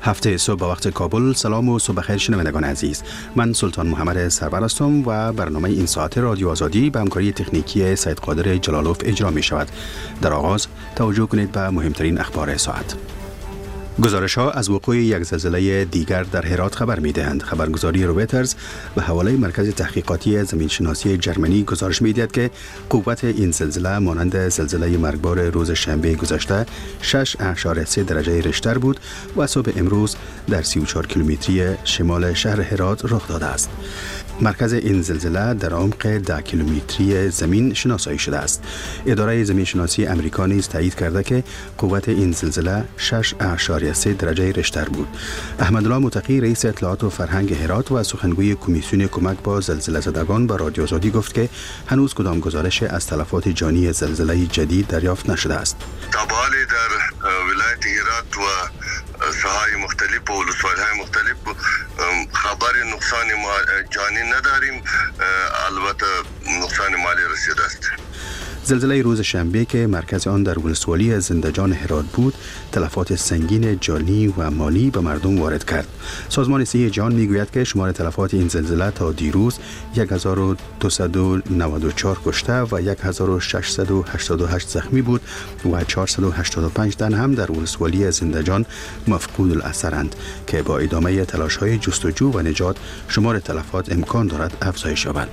هفته صبح با وقت کابل. سلام و صبح بخیر شنوندگان عزیز. من سلطان محمد سرور هستم و برنامه این ساعت رادیو آزادی به همکاری تکنیکی سید قادر جلالوف اجرا می شود. در آغاز توجه کنید به مهمترین اخبار ساعت. گزارش ها از وقوع یک زلزله دیگر در هرات خبر می دهند. خبرگزاری رویترز به حواله مرکز تحقیقاتی زمینشناسی جرمنی گزارش می دهد که قوت این زلزله مانند زلزله مرگبار روز شنبه گذشته 6.3 درجه ریشتر بود و صبح امروز در 34 کیلومتری شمال شهر هرات رخ داده است. مرکز این زلزله در عمق 10 کیلومتری زمین شناسایی شده است. اداره زمین شناسی امریکا نیز تایید کرده که قوت این زلزله 6.3 درجه ریشتر بود. احمدالله متقی رئیس اطلاعات و فرهنگ هرات و سخنگوی کمیسیون کمک با زلزله زدگان به رادیو آزادی گفت که هنوز کدام گزارش از تلفات جانی زلزله جدید دریافت نشده است. تابعالی در ولایت هرات و ساحای مختلف و ولسوالی‌های مختلف خبر نقصان جانی نداریم، البته نقصان مالی رسیده است. زلزله روز شنبه که مرکز آن در ولسوالی زندجان هرات بود، تلفات سنگین جانی و مالی به مردم وارد کرد. سازمان صحی جهان میگوید که شمار تلفات این زلزله تا دیروز 1294 کشته و 1688 زخمی بود و 485 تن هم در ولسوالی زندجان مفقود الاثرند که با ادامه تلاش‌های جستجو و نجات شمار تلفات امکان دارد افزایش یابد.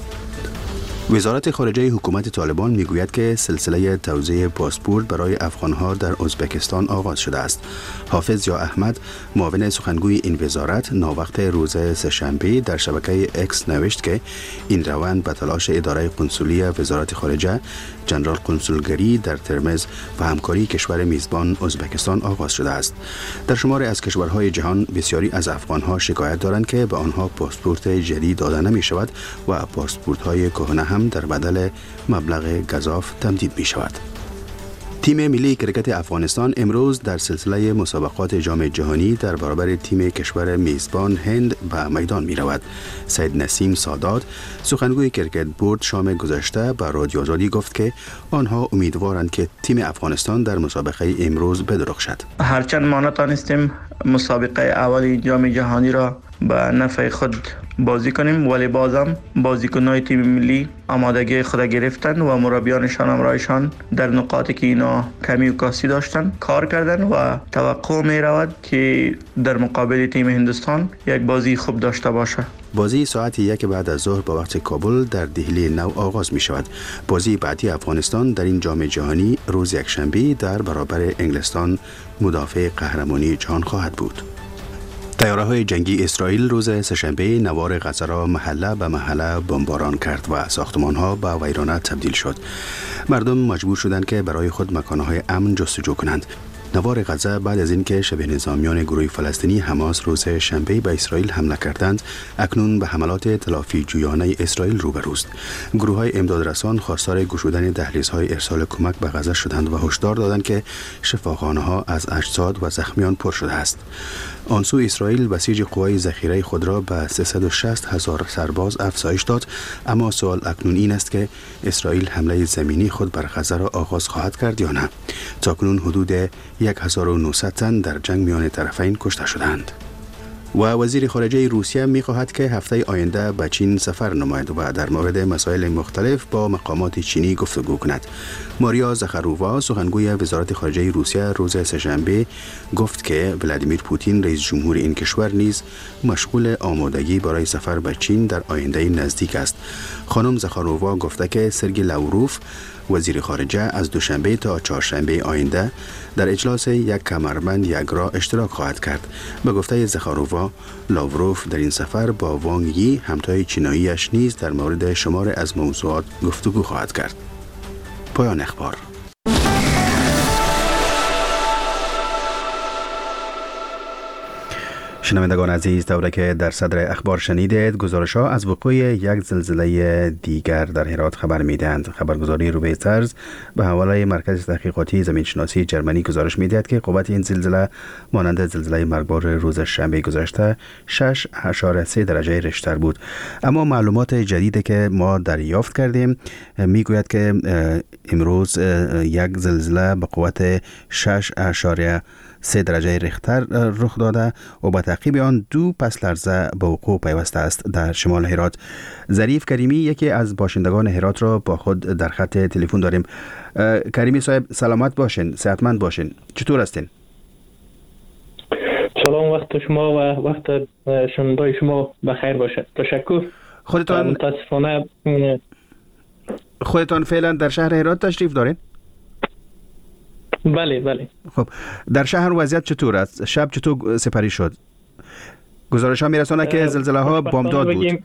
وزارت خارجه حکومت طالبان میگوید که سلسله توزیع پاسپورت برای افغانها در ازبکستان آغاز شده است. حافظ یا احمد، معاون سخنگوی این وزارت، ناوقت روز سه‌شنبه در شبکه اکس نوشت که این روند به تلاش اداره قنسولی وزارت خارجه، جنرال قنسولگری در ترمز و همکاری کشور میزبان ازبکستان آغاز شده است. در شمار از کشورهای جهان بسیاری از افغانها شکایت دارند که به آنها پاسپورت جدید داده نمی شود و پاسپورت‌های کهنه هم در بدل مبلغ گزاف تمدید می شود. تیم ملی کرکت افغانستان امروز در سلسله مسابقات جام جهانی در برابر تیم کشور میزبان هند به میدان می رود. سید نسیم سادات، سخنگوی کرکت بورد، شام گذشته به رادیو آزادی گفت که آنها امیدوارند که تیم افغانستان در مسابقه امروز بدرخشد. هرچند ما نتانستیم مسابقه اول جام جهانی را به نفع خود بازی کنیم، ولی بازم بازیکن‌های تیم ملی آمادگی خود گرفتن و مربیانشان همراهشان در نقاطی که اینا کمی و کاسی داشتن کار کردن و توقع می رود که در مقابل تیم هندوستان یک بازی خوب داشته باشه. بازی ساعت 1 بعد از ظهر با وقت کابل در دهلی نو آغاز می شود. بازی بعدی افغانستان در این جام جهانی روز یکشنبه در برابر انگلستان مدافع قهرمانی جهان خواهد بود. طیاره‌های جنگی اسرائیل روز سه‌شنبه نوار غزه را محله به محله بمباران کرد و ساختمان‌ها به ویرانه تبدیل شد. مردم مجبور شدند که برای خود مکان‌های امن جستجو کنند. نوار غزه بعد از اینکه شبه نظامیان گروه فلسطینی حماس روز شنبه به اسرائیل حمله کردند، اکنون به حملات تلافی جویانه اسرائیل روبروست. گروه‌های امدادرسان خواستار گشودن دهلیزهای ارسال کمک به غزه شدند و هشدار دادند که شفاخانه‌ها از اجساد و زخمیان پر شده است. آنسو اسرائیل بسیج قوای ذخیره خود را به 360,000 سرباز افزایش داد، اما سوال اکنون این است که اسرائیل حمله زمینی خود بر غزه را آغاز خواهد کرد یا نه. تاکنون حدود 1900 تن در جنگ میان طرفین کشته شدند. و وزیر خارجه روسیه می‌خواهد که هفته آینده به چین سفر نماید و در مورد مسائل مختلف با مقامات چینی گفتگو کند. ماریا زخارووا، سخنگوی وزارت خارجه روسیه، روز سه‌شنبه گفت که ولادیمیر پوتین رئیس جمهور این کشور نیز مشغول آمادگی برای سفر به چین در آینده نزدیک است. خانم زخارووا گفته که سرگئی لاوروف، وزیر خارجه، از دوشنبه تا چهارشنبه آینده در اجلاس یک کمربند یکرا اشتراک خواهد کرد. به گفته زخارووا، لاوروف در این سفر با وانگ یی، همتای چیناییش، نیز در مورد شمار از موضوعات گفتگو خواهد کرد. پایان اخبار. شنوندگان عزیز، طوری که در صدر اخبار شنیدید، گزارش‌ها از وقوع یک زلزله دیگر در هرات خبر می‌دهند. خبرگزاری رویترز به حواله مرکز تحقیقاتی زمینشناسی جرمنی گزارش می‌دهد که قوت این زلزله مانند زلزله مرگبار روز شنبه گذشته 6.3 درجه ریشتر بود. اما معلومات جدیدی که ما دریافت کردیم میگوید که امروز یک زلزله به قوت 6.3 3 درجه ریختر رخ داده و با تعقیب آن 2 پس لرزه به وقوع پیوسته است در شمال هرات. ظریف کریمی یکی از باشندگان هرات را با خود در خط تلفن داریم. کریمی صاحب سلامت باشین، صحتمند باشین. چطور هستین؟ سلام، وقت شما و وقت شنوندای شما بخیر باشد. تشکر. خودتان فعلا در شهر هرات تشریف دارین؟ بله. خب در شهر وضعیت چطور است؟ شب چطور سپری شد؟ گزارش ها میرسونه که زلزله ها بامداد بود.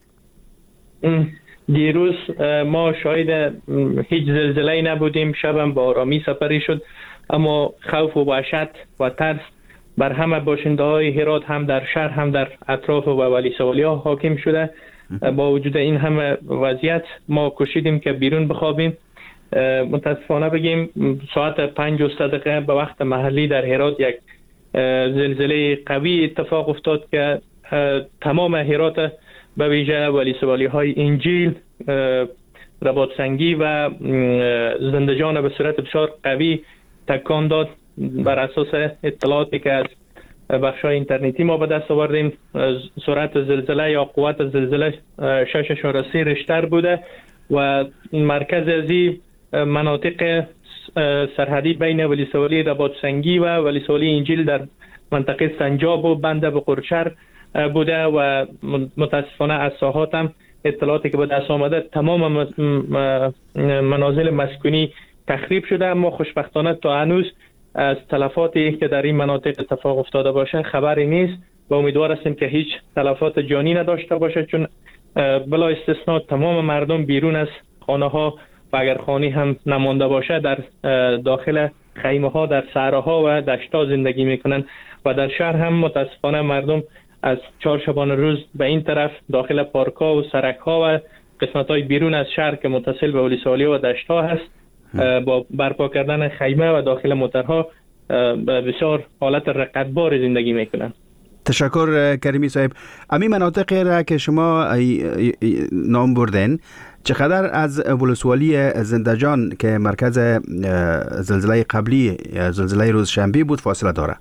دیروز ما شاهد هیچ زلزله‌ای نبودیم، شبم با آرامی سپری شد، اما خوف و وحشت و ترس بر همه باشنده های هرات هم در شهر هم در اطراف و ولی سوالی‌ها حاکم شده. با وجود این همه وضعیت ما کوشیدیم که بیرون بخوابیم. متاسفانه بگیم ساعت 5:03 به وقت محلی در هرات یک زلزله قوی اتفاق افتاد که تمام هرات به ویژه ولی سوالی های انجیل، رباطسنگی و زندجان به صورت بسیار قوی تکان داد. بر اساس اطلاعاتی که از بخش‌های اینترنتی ما به دست آوردیم، سرعت زلزله یا قوت زلزله 6.3 ریشتر بوده و مرکز از این مناطق سرحدی بین ولی سوالی رباطسنگی و ولی سوالی انجیل در منطقه سنجاب و بنده به قرچر بوده و متاسفانه از ساحات هم اطلاعاتی که به دست آمده تمام منازل مسکونی تخریب شده، اما خوشبختانه تا هنوز از تلفاتی که در این مناطق اتفاق افتاده باشه خبری نیست و امیدوار هستیم که هیچ تلفات جانی نداشته باشه، چون بلا استثناء تمام مردم بیرون از خانه ها و اگر خانه هم نمانده باشه در داخل خیمه ها در صحراها و دشت‌ها زندگی میکنن و در شهر هم متاسفانه مردم از چهارشنبه روز به این طرف داخل پارک‌ها و سرک‌ها و قسمت‌های بیرون از شهر که متصل به ولی سوالی و دشت‌ها هست با برپا کردن خیمه و داخل موترها بسیار حالت رقتبار زندگی میکنن. تشکر کریمی صاحب. امی مناطقی را که شما نام بردین چقدر از ولسوالی زندجان که مرکز زلزله قبلی زلزله روز شنبه بود فاصله داره؟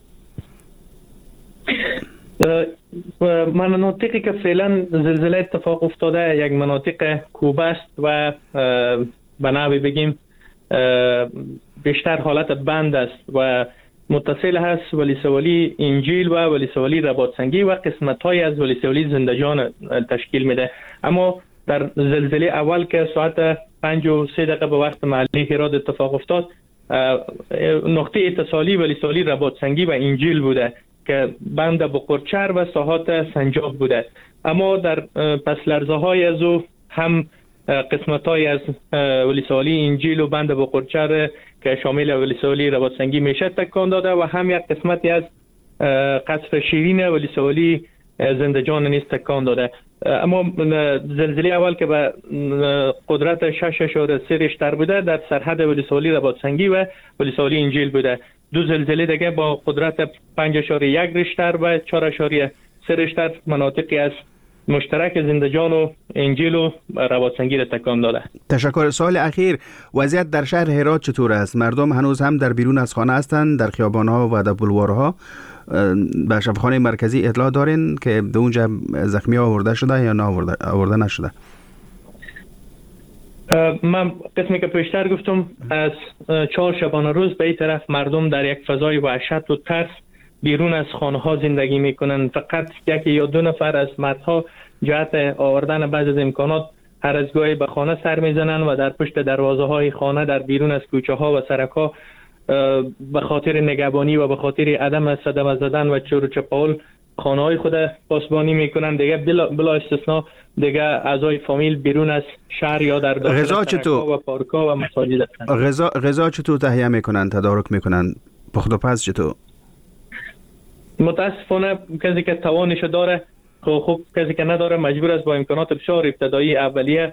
مناطقی که فعلا زلزله اتفاق افتاده یک مناطق کوبه است و به نوعی بگیم بیشتر حالت بند است و متصل هست ولی سوالی انجیل و ولی سوالی رباطسنگی و قسمت‌های از ولی سوالی زندجان تشکیل میده. اما در زلزله اول که ساعت 5:03 به وقت محلی هرات اتفاق افتاد، نقطه اتصالی ولی سوالی رباطسنگی و انجیل بوده که بند بقرچر و ساحات سنجاب بوده، اما در پس لرزه های از او هم قسمت های از ولی سوالی انجیل و بند بقرچر که شامل ولی سوالی رباطسنگی میشه تکان داده و هم یک قسمتی از قصر شیرین ولی سوالی زندجان نیز تکان داده. اما زلزله اول که به قدرت 6.3 ریشتر بوده در سرحد ولی سوالی رباطسنگی و ولی سوالی انجیل بوده. دو زلزله دیگه با قدرت 5.1 ریشتر و 4.3 ریشتر مناطقی از مشترک زندجان و انجیل و رباطسنگی را تکان داده. تشکر. سوال اخیر، وضعیت در شهر هرات چطور است؟ مردم هنوز هم در بیرون از خانه هستند، در خیابان‌ها و در بولوارها؟ به شفاخانه مرکزی اطلاع دارین که به اونجا زخمی آورده شده یا نه آورده نشده؟ من قسمی که پیشتر گفتم از 4 شبانه روز به این طرف مردم در یک فضای وحشت و ترس بیرون از خانه ها زندگی میکنن. فقط یکی یا دو نفر از مردها جهت آوردن بعض از امکانات هر از گاهی به خانه سر میزنن و در پشت دروازه های خانه در بیرون از کوچه ها و سرک ها به خاطر نگهبانی و به خاطر عدم صدمه زدن و چور و چپاول خانه های خود پاسبانی میکنن. دیگه بلا استثناء دیگه اعضای فامیل بیرون از شهر یا در داخل سرک ها و پارک ها و مساجد هستند. غذا چطور تهیه میکنن، تدارک میکنن؟ پخت و پز چطور؟ متاسفانه کسی که توانش داره خب کسی که نداره مجبور است با امکانات بسیار ابتدایی اولیه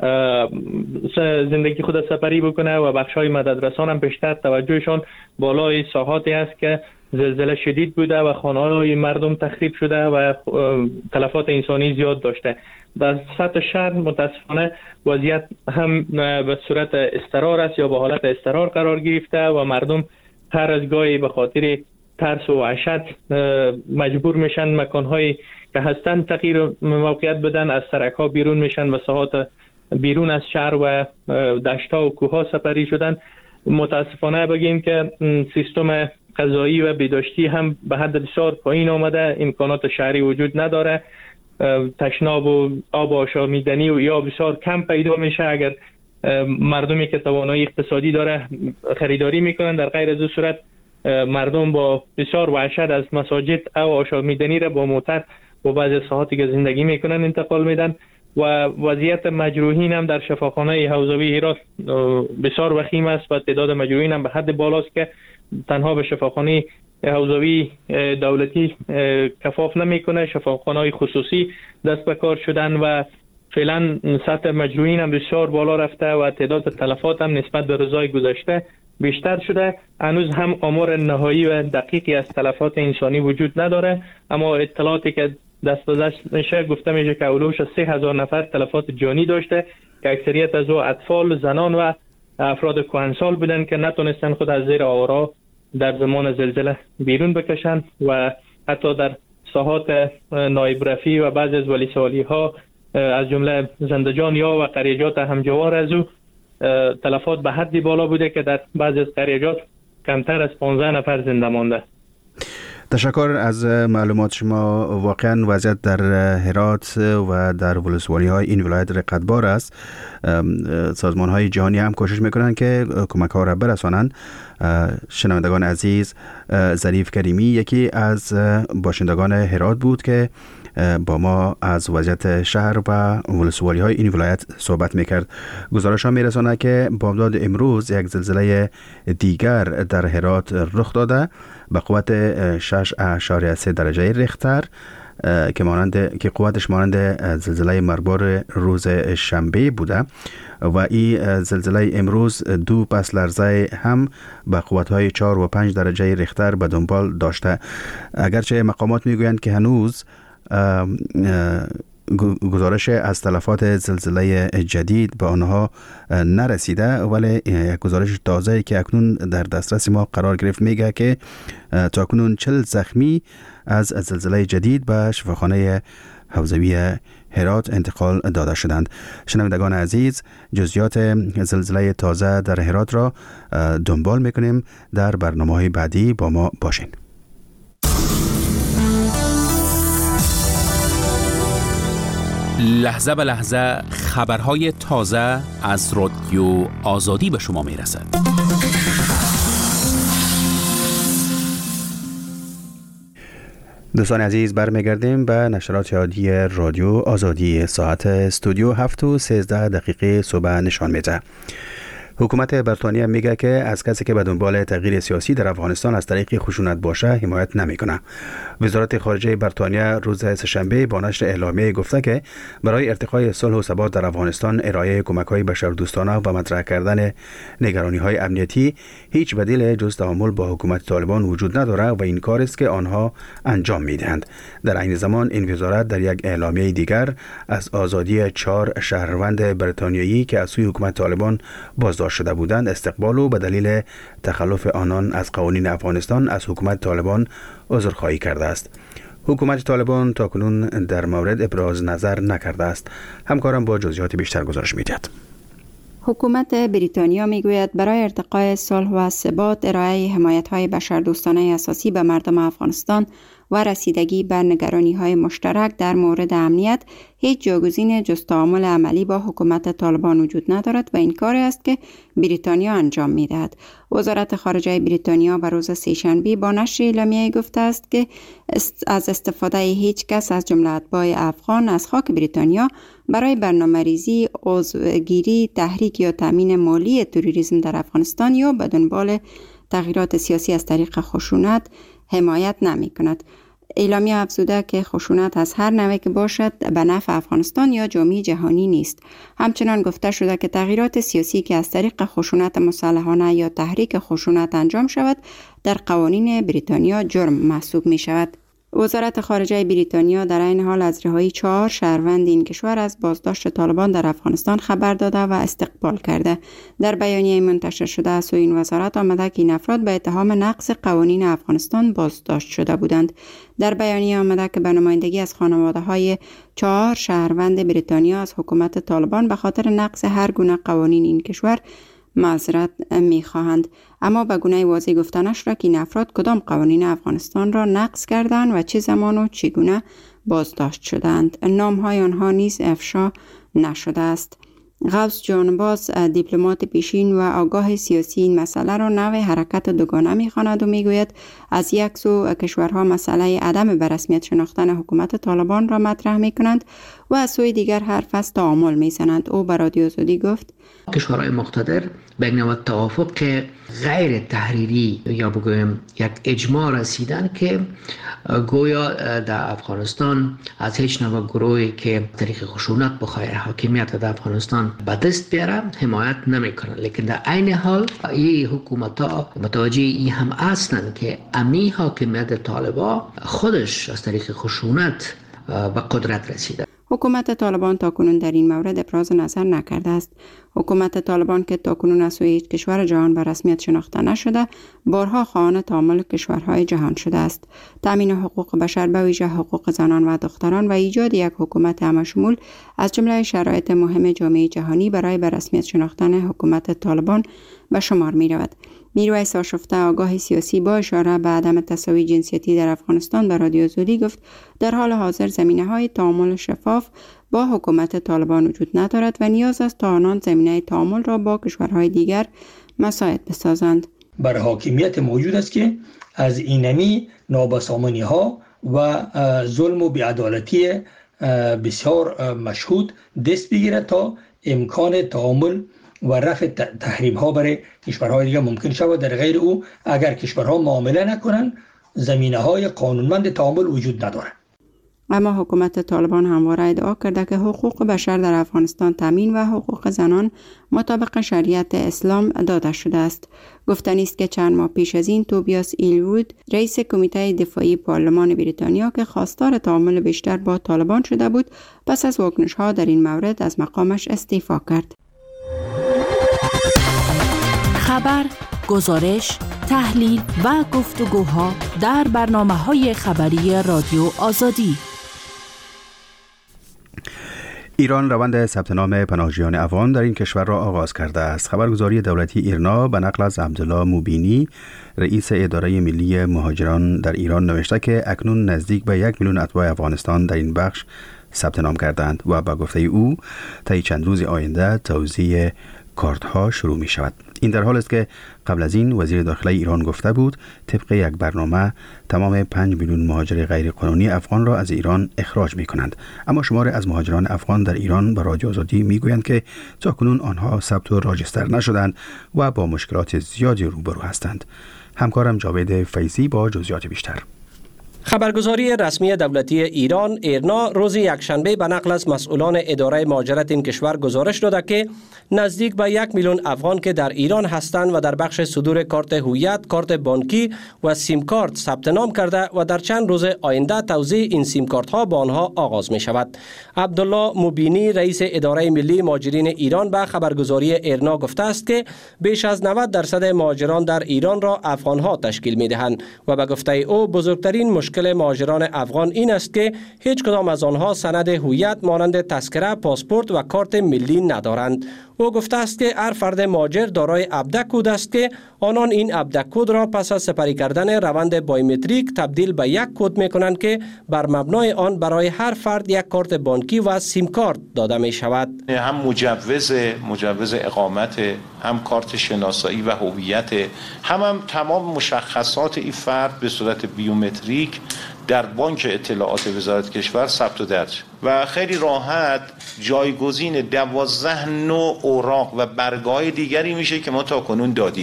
زندگی خود سپری بکنه و بخش‌های مددرسان هم بیشتر توجهشان بالای ساحاتی است که زلزله شدید بوده و خانه‌های مردم تخریب شده و تلفات انسانی زیاد داشته. در سطح شهر متاسفانه وضعیت هم به صورت اضطرار است یا به حالت اضطرار قرار گرفته و مردم هر از گاهی به خاطر ترس و وحشت مجبور میشن مکان‌های که هستن تغییر موقعیت بدن، از سرک‌ها بیرون میشن و ساحات بیرون از شهر و دشت‌ها و کوه‌ها سپری شدن. متاسفانه بگیم که سیستم غذایی و بهداشتی هم به حد بسیار پایین آمده، امکانات شهری وجود نداره، تشناب و آب آشامیدنی و یا بسیار کم پیدا میشه. اگر مردمی که توانایی اقتصادی داره خریداری میکنن، در غیر از صورت مردم با بسیار وحشت از مساجد او آشامیدنی را با موتر و بعضی ساحاتی که زندگی میکنن انتقال میدن و وضعیت مجروحین هم در شفاخانه حوزوی هرات بسیار وخیم است و تعداد مجروحین هم به حد بالاست که تنها به شفاخانه حوزوی دولتی کفاف نمیکنه، شفاخانه‌های خصوصی دست به کار شدن و فعلا سطح مجروحین هم بسیار بالا رفته و تعداد تلفات هم نسبت به روزهای گذشته بیشتر شده. هنوز هم آمار نهایی و دقیقی از تلفات انسانی وجود نداره، اما اطلاعاتی که دست میشه گفته میشه که اولوش 3000 نفر تلفات جانی داشته که اکثریت از او اطفال، زنان و افراد کهنسال بودن که نتونستن خود از زیر آوارها در زمان زلزله بیرون بکشن و حتی در ساحات نایب رفیع و بعضی از ولی سوالی ها از جمله زندجان یا و قریجات همجوار از او تلفات به حدی بالا بوده که در بعضی از قریجات کمتر از 15 نفر زنده مانده. تشکر از معلومات شما. واقعا وضعیت در هرات و در ولسوالی های این ولایت رقتبار است. سازمان های جهانی هم کوشش میکنن که کمک ها را برسانند. شنوندگان عزیز، ظریف کریمی یکی از باشندگان هرات بود که با ما از وضعیت شهر و ولسوالی های این ولایت صحبت میکرد. گزارش ها میرسانه که بامداد امروز یک زلزله دیگر در هرات رخ داده به قوت 6.3 درجه ریختر که قوتش مانند زلزله مربار روز شنبه بوده و این زلزله امروز 2 پس لرزه هم به قوت‌های 4 و 5 درجه ریختر به دنبال داشته. اگرچه مقامات میگویند که هنوز گزارش از تلفات زلزله جدید به آنها نرسیده، ولی یک گزارش تازه‌ای که اکنون در دسترس ما قرار گرفت میگه که تاکنون 40 زخمی از زلزله جدید به شفاخانه حوزوی هرات انتقال داده شدند. شنوندگان عزیز، جزئیات زلزله تازه در هرات را دنبال میکنیم. در برنامه‌های بعدی با ما باشین. لحظه به لحظه خبرهای تازه از رادیو آزادی به شما میرسد. دوستان عزیز، برمیگردیم به نشرات یادی رادیو آزادی. ساعت استودیو 7:13 صبح نشان میده. حکومت بریتانیا میگه که از کسی که به دنبال تغییر سیاسی در افغانستان از طریق خشونت باشه حمایت نمیکنه. وزارت خارجه بریتانیا روز سه‌شنبه با نشر اعلامیه گفته که برای ارتقای صلح و ثبات در افغانستان ارائه کمک‌های بشردوستانه و مطرح کردن نگرانی‌های امنیتی هیچ بدیل جز تعامل با حکومت طالبان وجود نداره و این کار است که آنها انجام میدهند. در عین زمان این وزارت در یک اعلامیه دیگر از آزادی 4 شهروند بریتانیایی که از سوی حکومت طالبان بازداشت شده بودند استقبال و به دلیل تخلف آنان از قوانین افغانستان از حکومت طالبان عذرخواهی کرده است. حکومت طالبان تاکنون در مورد ابراز نظر نکرده است. همکارم با جزئیات بیشتر گزارش می‌دهد. حکومت بریتانیا میگوید برای ارتقای صلح و ثبات ارائه حمایت‌های بشردوستانه اساسی به مردم افغانستان و رسیدگی به نگرانی‌های مشترک در مورد امنیت هیچ جایگزین جز تعامل عملی با حکومت طالبان وجود ندارد و این کاری است که بریتانیا انجام می‌دهد. وزارت خارجه بریتانیا به روز سه‌شنبه با نشر اعلامیه گفته است که از استفاده هیچ کس از جمله اتباع افغان از خاک بریتانیا برای برنامه‌ریزی، عضوگیری، تحریک یا تامین مالی تروریسم در افغانستان یا به دنبال تغییرات سیاسی از طریق خشونت حمایت نمی‌کند. اعلامیه افزوده که خشونت از هر نوعی که باشد به نفع افغانستان یا جامعه جهانی نیست. همچنان گفته شده که تغییرات سیاسی که از طریق خشونت مسلحانه یا تحریک خشونت انجام شود در قوانین بریتانیا جرم محسوب می شود. وزارت خارجه بریتانیا در این حال از رهایی 4 شهروند این کشور از بازداشت طالبان در افغانستان خبر داده و استقبال کرده. در بیانیه منتشر شده از سوی این وزارت آمده که این افراد به اتهام نقض قوانین افغانستان بازداشت شده بودند. در بیانیه آمده که به نمایندگی از خانواده‌های 4 شهروند بریتانیا از حکومت طالبان به خاطر نقض هر گونه قوانین این کشور معذرت می‌خواهند، اما به گونه واضح گفته نشده که این افراد کدام قوانین افغانستان را نقض کردند و چه زمان و چگونه بازداشت شدند. نام‌های آنها نیز افشا نشده است. غوث جانباز، دیپلمات پیشین و آگاه سیاسی، این مسئله را نوع حرکت دوگانه می‌خواند و میگوید از یک سو کشورها مسئله عدم به رسمیت شناختن حکومت طالبان را مطرح می‌کنند و از سوی دیگر حرف از تعامل می‌زنند. او به رادیو آزادی گفت کشورهای مقتدر به یک نوع توافق غیر تحریری یا بگویم یک اجماع رسیدن که گویا در افغانستان از هیچ نوع گروهی که طریق خشونت بخواه حاکمیت در افغانستان به دست بیاره حمایت نمیکنن، لیکن در عین حال این حکومت ها متوجه این هم هستند که امی حاکمیت طالبان خودش از طریق خشونت به قدرت رسیده. حکومت طالبان تاکنون در این مورد ابراز نظر نکرده است. حکومت طالبان که تاکنون از سوی هیچ کشور جهان به رسمیت شناخته نشده، بارها خواهان تعامل کشورهای جهان شده است. تامین حقوق بشر به ویژه حقوق زنان و دختران و ایجاد یک حکومت همشمول از جمله شرایط مهم جامعه جهانی برای به رسمیت شناختن حکومت طالبان به شمار می رود. میرویس آشفته، آگاه سیاسی، با اشاره به عدم تساوی جنسیتی در افغانستان به رادیو آزادی گفت در حال حاضر زمینه‌های تعامل شفاف با حکومت طالبان وجود ندارد و نیاز است تا آنان زمینه تعامل را با کشورهای دیگر مساعد بسازند. بر حاکمیت موجود است که از اینمی نابسامانی ها و ظلم و بی‌عدالتی بسیار مشهود دست بگیرد تا امکان تعامل و رفع تحریم ها برای کشورهای دیگر ممکن شود. در غیر او اگر کشورها معامله نکنند زمینه های قانونمند تعامل وجود ندارد. اما حکومت طالبان همواره ادعا کرده که حقوق بشر در افغانستان تامین و حقوق زنان مطابق شریعت اسلام داده شده است. گفتنی است که چند ماه پیش از این توبیاس ایلوود، رئیس کمیته دفاعی پارلمان بریتانیا که خواستار تعامل بیشتر با طالبان شده بود، پس از واکنش‌ها در این مورد از مقامش استعفا کرد. خبر، گزارش، تحلیل و گفتگوها در برنامه‌های خبری رادیو آزادی. ایران روند ثبت نام پناهجویان افغان در این کشور را آغاز کرده است. خبرگزاری دولتی ایرنا به نقل از عبدالله موبینی، رئیس اداره ملی مهاجران در ایران نوشته که اکنون نزدیک به 1 میلیون اتباع افغانستان در این بخش ثبت نام کردند و با گفته او طی چند روز آینده توزیع کارت‌ها شروع می شود. این در حال است که قبل از این وزیر داخلی ایران گفته بود طبق یک برنامه تمام 5 میلیون مهاجر غیر قانونی افغان را از ایران اخراج می کنند. اما شمار از مهاجران افغان در ایران به رادیو آزادی می گویند که تاکنون آنها ثبت و راجستر نشدند و با مشکلات زیادی روبرو هستند. همکارم جاوید فیضی با جزئیات بیشتر. خبرگزاری رسمی دولتی ایران ایرنا روز یکشنبه به نقل از مسئولان اداره مهاجرت این کشور گزارش داده که نزدیک به 1 میلیون افغان که در ایران هستند و در بخش صدور کارت هویت، کارت بانکی و سیم کارت ثبت نام کرده و در چند روز آینده توزیع این سیم کارت ها با آنها آغاز می شود. عبدالله موبینی، رئیس اداره ملی مهاجرین ایران، به خبرگزاری ایرنا گفته است که بیش از 90% مهاجران در ایران را افغان ها تشکیل می دهند و به گفته او بزرگترین مشکل مهاجران افغان این است که هیچ کدام از آنها سند هویت مانند تذکره، پاسپورت و کارت ملی ندارند. او گفته است که هر فرد مهاجر دارای ابدک کد است که آنان این ابدک کد را پس از سپری کردن روند بایومتریک تبدیل به یک کد می‌کنند که بر مبنای آن برای هر فرد یک کارت بانکی و سیم کارت داده می شود. هم مجوز اقامت، هم کارت شناسایی و هویت، هم تمام مشخصات این فرد به صورت بیومتریک در بانک اطلاعات وزارت کشور ثبت و درج و خیلی راحت جایگزین 12 نوع اوراق و برگه‌های دیگری میشه که ما تاکنون دادیم.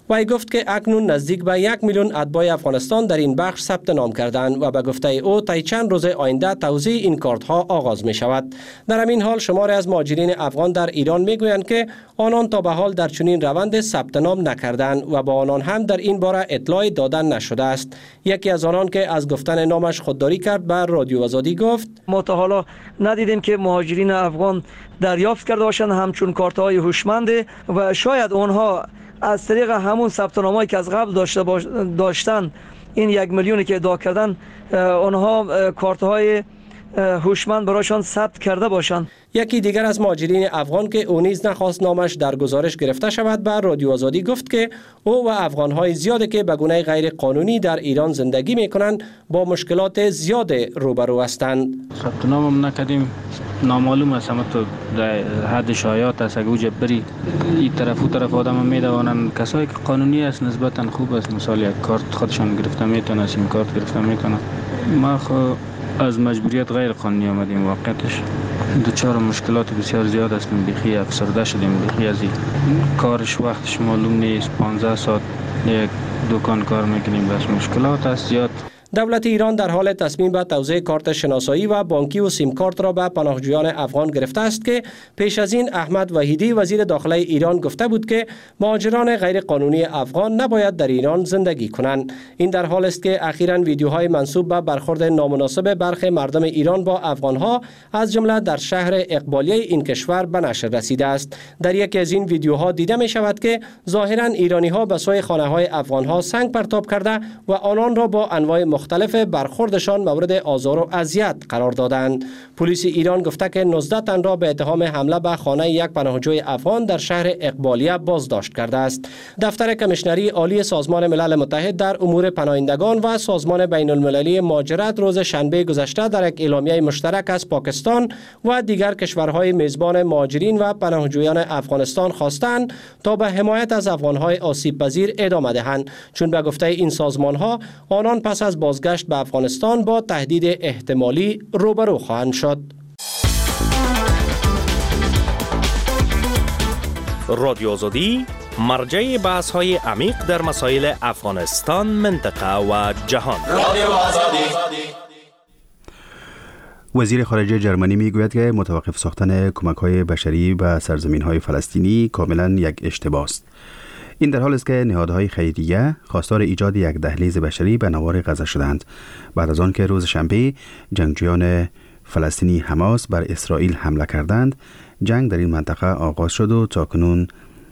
وی گفت که اکنون نزدیک به 1 میلیون اتباع افغانستان در این بخش ثبت نام کردند و به گفته او طی چند روز آینده توزیع این کارت ها آغاز می شود. در همین حال شماری از مهاجرین افغان در ایران می گویند که آنان تا به حال در چنین روند ثبت نام نکردند و با آنان هم در این باره اطلاع دادن نشده است. یکی از آنان که از گفتن نامش خودداری کرد به رادیو آزادی گفت: ما تا حالا ندیدیم که مهاجرین افغان دریافت کرده باشند همچون کارت های هوشمند و شاید آنها از طریق همون ثبت نامه‌ای که از قبل داشتن این 1 میلیونی که ادعا کردن آنها کارت های هوشمند برایشان ثبت کرده باشند. یکی دیگر از مهاجرین افغان که او نیز نخواست نامش در گزارش گرفته شود به رادیو آزادی گفت که او و افغان‌های زیادی که به گونه غیر قانونی در ایران زندگی می‌کنند با مشکلات زیاد روبرو هستند. ثبت نامم نکردیم، نامعلوم است، اما تو در حد شایعات است. اگه اوجه بری این طرف و طرف آدم میدوانند. کسایی که قانونی است نسبتا خوب است، مثلا یک کارت خودشان گرفته میتونه، سیم کارت گرفته میتونه. ما از مجبوریت غیر قانونی آمدیم، واقعیتش دوچار مشکلات بسیار زیاد هستیم، بیخی افسرده شدیم، بیخی از این کارش وقتش معلوم نیست، 15 ساعت یک دکان کار میکنیم، بس مشکلات است زیاد. دولت ایران در حال تصمیم به توزیع کارت شناسایی و بانکی و سیم کارت را به پناهجویان افغان گرفته است که پیش از این احمد وحیدی وزیر داخله ایران گفته بود که مهاجران غیر قانونی افغان نباید در ایران زندگی کنند. این در حال است که اخیراً ویدیوهای منسوب به برخورد نامناسب برخی مردم ایران با افغانها از جمله در شهر اقبالیه این کشور به نشر رسیده است. در یکی از این ویدیوها دیده می شود که ظاهراً ایرانی‌ها به سوی خانه‌های افغانها سنگ پرتاب کرده و آنان را با انواع مختلف برخوردشان مورد آزار و اذیت قرار دادند. پلیس ایران گفته که 19 تن را به اتهام حمله به خانه یک پناهجوی افغان در شهر اقبالیه بازداشت کرده است. دفتر کمیشنری عالی سازمان ملل متحد در امور پناهندگان و سازمان بین المللی مهاجرت روز شنبه گذشته در یک اعلامیه مشترک از پاکستان و دیگر کشورهای میزبان مهاجرین و پناهجویان افغانستان خواستند تا به حمایت از افغانهای آسیب پذیر ادامه دهند، چون به گفته این سازمانها آنان پس از بازگشت به افغانستان با تهدید احتمالی روبرو خواهند شد. رادیو آزادی مرجع بحث‌های عمیق در مسائل افغانستان، منطقه و جهان. رادیو آزادی. وزیر خارجه جرمنی میگوید که متوقف ساختن کمک‌های بشری به سرزمین‌های فلسطینی کاملاً یک اشتباه است. این در حال است که نهادهای خیریه خواستار ایجاد یک دهلیز بشری به نوار غزه شدند بعد از آن که روز شنبه جنگجویان فلسطینی حماس بر اسرائیل حمله کردند. جنگ در این منطقه آغاز شد و تاکنون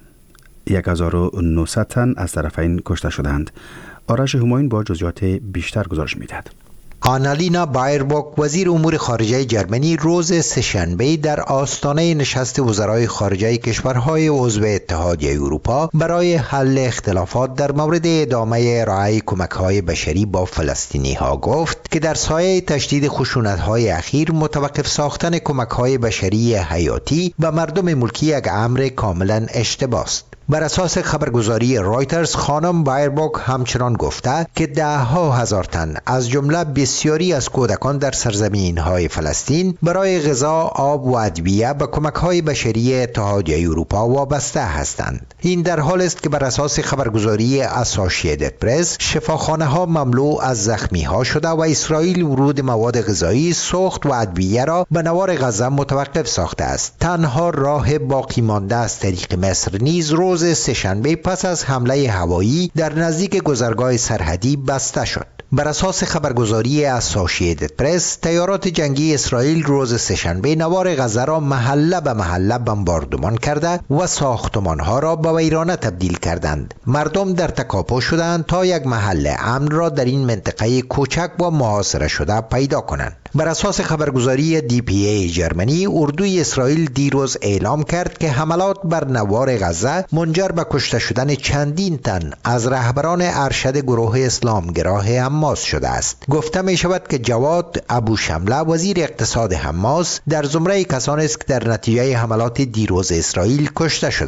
1900 تن از طرفین کشته شدند. آرش همایون با جزئیات بیشتر گزارش می‌دهد. آنالینا بایربوک وزیر امور خارجه جرمنی روز سه‌شنبه در آستانه نشست وزرای خارجه کشورهای عضو اتحادیه اروپا برای حل اختلافات در مورد ادامه ارائه کمک‌های بشری با فلسطینی‌ها گفت که در سایه تشدید خشونت‌های اخیر متوقف ساختن کمک‌های بشری حیاتی و مردم ملکی یک امر کاملا اشتباه است. بر اساس خبرگزاری رایترز خانم بایربوک همچنان گفته که ده‌ها هزار تن از جمله بسیاری از کودکان در سرزمین‌های فلسطین برای غذا، آب و ادویه به کمک‌های بشری اتحادیه اروپا وابسته هستند. این در حال است که بر اساس خبرگزاری اسوسییتد پرس شفاخانه‌ها مملو از زخمی‌ها شده و اسرائیل ورود مواد غذایی، سوخت و ادویه را به نوار غزه متوقف ساخته است. تنها راه باقی مانده از طریق مصر نیز روز سه‌شنبه پس از حمله هوایی در نزدیک گذرگاه سرحدی بسته شد. بر اساس خبرگزاری اسوسییتد پرس تیارات جنگی اسرائیل روز سه‌شنبه نوار غزه را محله به محله بمباردمان کرده و ساختمان‌ها را به ویرانه تبدیل کردند. مردم در تکاپو شدند تا یک محل امن را در این منطقه کوچک و محاصره شده پیدا کنند. بر اساس خبرگزاری DPA جرمنی، اردوی اسرائیل دیروز اعلام کرد که حملات بر نوار غزه منجر به کشته شدن چندین تن از رهبران ارشد گروه اسلامگرا حماس شده است. گفته می شود که جواد ابو شمله وزیر اقتصاد حماس در زمره کسانی است که در نتیجه حملات دیروز اسرائیل کشته شدند.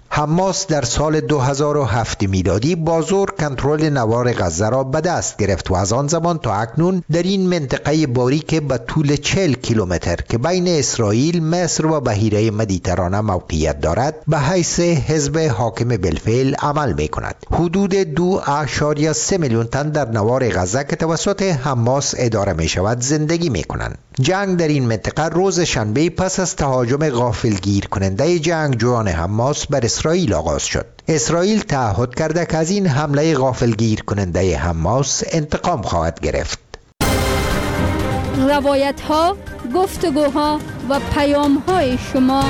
حماس در سال 2007 میلادی با زور کنترل نوار غزه را به دست گرفت و از آن زمان تا اکنون در این منطقه باریک به طول 40 کیلومتر که بین اسرائیل، مصر و بحیره مدیترانه موقعیت دارد به حیث حزب حاکم بالفعل عمل می کند. حدود 2.3 میلیون تن در نوار غزه که توسط حماس اداره می شود زندگی می کنند. جنگ در این منطقه روز شنبه پس از تهاجم غافلگیر کننده جنگجویان حماس بر اسرائیل آغاز شد. اسرائیل تعهد کرده که از این حمله غافلگیر کننده حماس انتقام خواهد گرفت. روایت ها، گفتگوها و پیام های شما.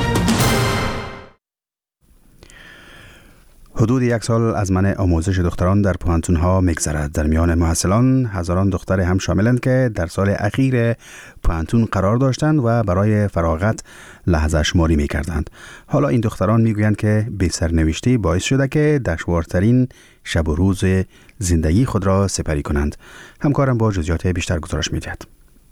حدود 1 سال از من آموزش دختران در پوهنتون‌ها می‌گذرد. در میان محصلان هزاران دختر هم شاملند که در سال اخیر پوهنتون قرار داشتند و برای فراغت لحظه شماری می‌کردند. حالا این دختران می‌گویند که بی سرنوشتی باعث شده که دشوارترین شب و روز زندگی خود را سپری کنند. همکارم با جزئیات بیشتر گزارش می‌دهد.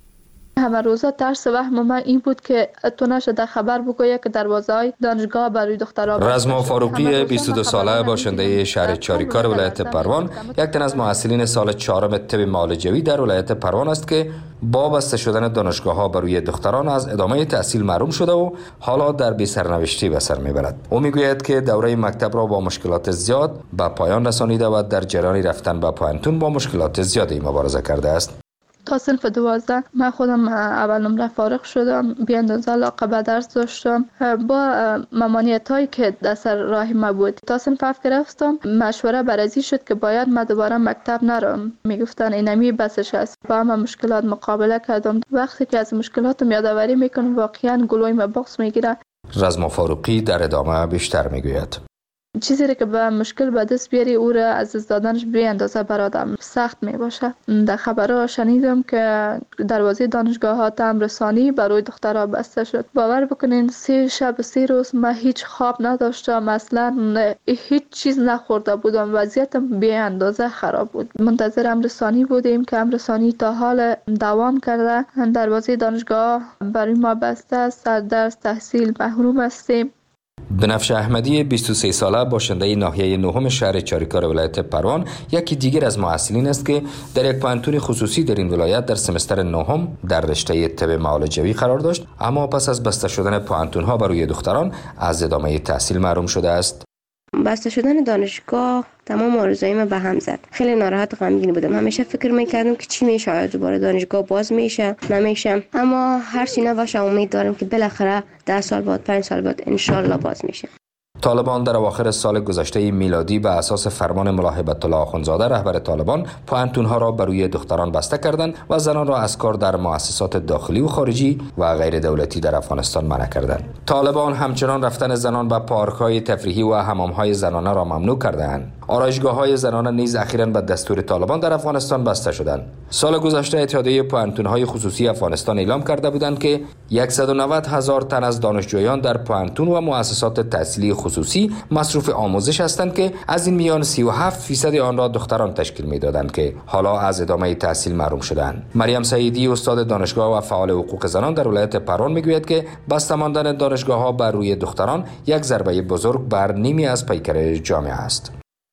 همه روزا ترس وهم من این بود که تو نشده خبر بگویه که دروازه‌های دانشگاه برای دخترها بسته. رزما فاروقی 22 ساله باشنده شهر چاریکار ولایت پروان یک تن از محصلین سال 4 طب معالجوی در ولایت پروان است که با بسته شدن دانشگاه‌ها برای دختران از ادامه تحصیل محروم شده و حالا در بی‌سرنوشتی به سر می‌برد. او میگوید که دوره مکتب را با مشکلات زیاد به پایان رسانیده و در جریان رفتن به پوهنتون با مشکلات زیادی مبارزه کرده است. تا صنف 12 من خودم اول نمره فارغ شدم، بی اندازه علاقه به درس داشتم با ممانعت هایی که در سر راه ما بود. تا صنف 7 رفتم مشوره برازی شد که باید من دوباره مکتب نرم. میگفتن اینمی بسش است. با همه مشکلات مقابله کردم. وقتی که از مشکلاتم یادآوری میکنم واقعا گلوی ما بغض میگیره. رزما فاروقی در ادامه بیشتر میگوید. چیزی را که به مشکل به دست بیاری او را از دست دادنش بی اندازه برادم سخت می باشه. در خبرها شنیدم که دروازه دانشگاه ها هم رسانی برای دخترها بسته شد. باور بکنین 3 شب 3 روز من هیچ خواب نداشتم، اصلا هیچ چیز نخورده بودم، وضعیتم بی اندازه خراب بود. منتظر امرسانی بودیم که امرسانی تا حال دوام کرده. دروازه دانشگاه برای ما بسته است، از درس تحصیل محروم هستیم. بنفشه احمدی 23 ساله باشنده ناحیه نهم شهر چاریکار ولایت پروان یکی دیگر از محصلین است که در یک پوهنتون خصوصی در این ولایت در سمستر نهم در رشته طب معالجوی قرار داشت، اما پس از بسته شدن پوهنتون‌ها برای دختران از ادامه تحصیل محروم شده است. بسته شدن دانشگاه تمام آرزوهایم به هم زد. خیلی ناراحت و غمگین بودم. همیشه فکر می‌کردم که چی میشه، آیا دوباره دانشگاه باز میشه نمیشه، اما هر چی نباشه امید دارم که بالاخره 10 سال بعد 5 سال بعد ان الله باز میشه. طالبان در اواخر سال گذشته میلادی به اساس فرمان ملا هیبت الله آخوندزاده رهبر طالبان پوهنتون‌ها را برای دختران بسته کردند و زنان را از کار در مؤسسات داخلی و خارجی و غیر دولتی در افغانستان منع کردند. طالبان همچنان رفتن زنان به پارک‌های تفریحی و حمام‌های زنانه را ممنوع کردند. آرایشگاه‌های زنانه نیز اخیراً به دستور طالبان در افغانستان بسته شدند. سال گذشته اتحادیه پوهنتون‌های خصوصی افغانستان اعلام کرده بودند که 190,000 تن از دانشجویان در پوهنتون و مؤسسات تحصیلی خصوصی مصروف آموزش هستند که از این میان 37% آن را دختران تشکیل می‌دادند که حالا از ادامه تحصیل محروم شدند. مریم سعیدی استاد دانشگاه و فعال حقوق زنان در ولایت پروان میگوید که بسته ماندن دانشگاه‌ها بر روی دختران یک ضربه بزرگ بر نیمی از پیکر جامعه است.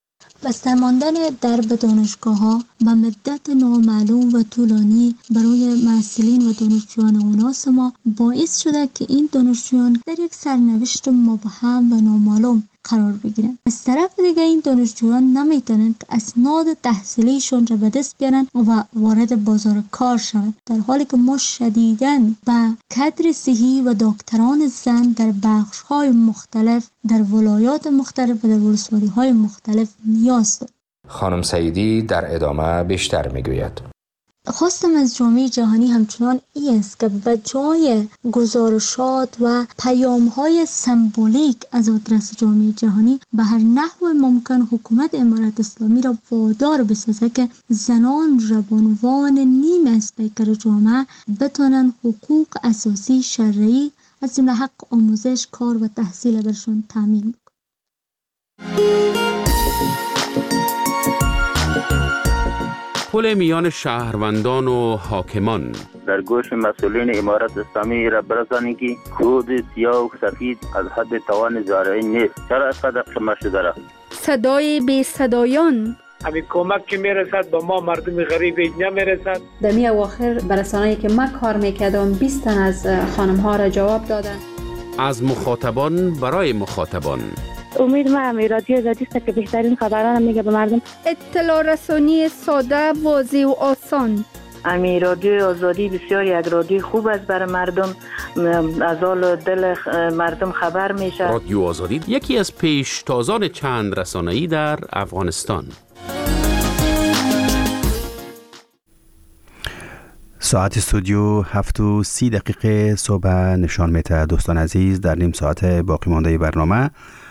بسته ماندن درب دانشگاه‌ها به مدت نامعلوم و طولانی برای محصلین و دانشجویان اوناس ما باعث شده که این دانشجویان در یک سرنوشت مبهم و نامعلوم قرار بگیرند. از طرف دیگه این دانشجویان نمیتونند که اسناد تحصیلیشون را به دست بیارن و وارد بازار کار شوند، در حالی که ما شدیداً به کادر صحی و دکتران زن در بخش‌های مختلف در ولایات مختلف و در ولسوالی‌های مختلف نیاز داریم. خانم سعیدی در ادامه بیشتر میگوید. خواستم از جامعه جهانی همچنان این است که به جای گزارشات و پیام‌های سمبولیک از آدرس جامعه جهانی به هر نحو ممکن حکومت امارت اسلامی را وادار بسازه که زنان را به عنوان نیم از پیکر جامعه بتوانند حقوق اساسی شرعی از جمله حق آموزش، کار و تحصیل برشون تامین کنند. تداخل میان شهروندان و حاکمان. در گوش مسئولین امارت اسلامی را برسانید که کود سیاه و سفید از حد توان زارعی نیست. چرا از قدر شما شده را؟ صدای بی صدایان همین کمک که میرسد به ما مردم غریب نمیرسد. در می اواخر برسانه‌ای که من کار میکردم 20 تن از خانم ها را جواب دادن. از مخاطبان برای مخاطبان. امید ما رادیو آزادی است که بهترین خبران میگه به مردم. اطلاع رسانی ساده، واضح و آسان. امی رادیو آزادی بسیار یک رادیو خوب است برای مردم، از حال دل مردم خبر میشه. رادیو آزادی یکی از پیشتازان چند رسانه‌ای در افغانستان. ساعت استودیو 7:30 صبح نشان میده دوستان عزیز در نیم ساعت باقی مانده برنامه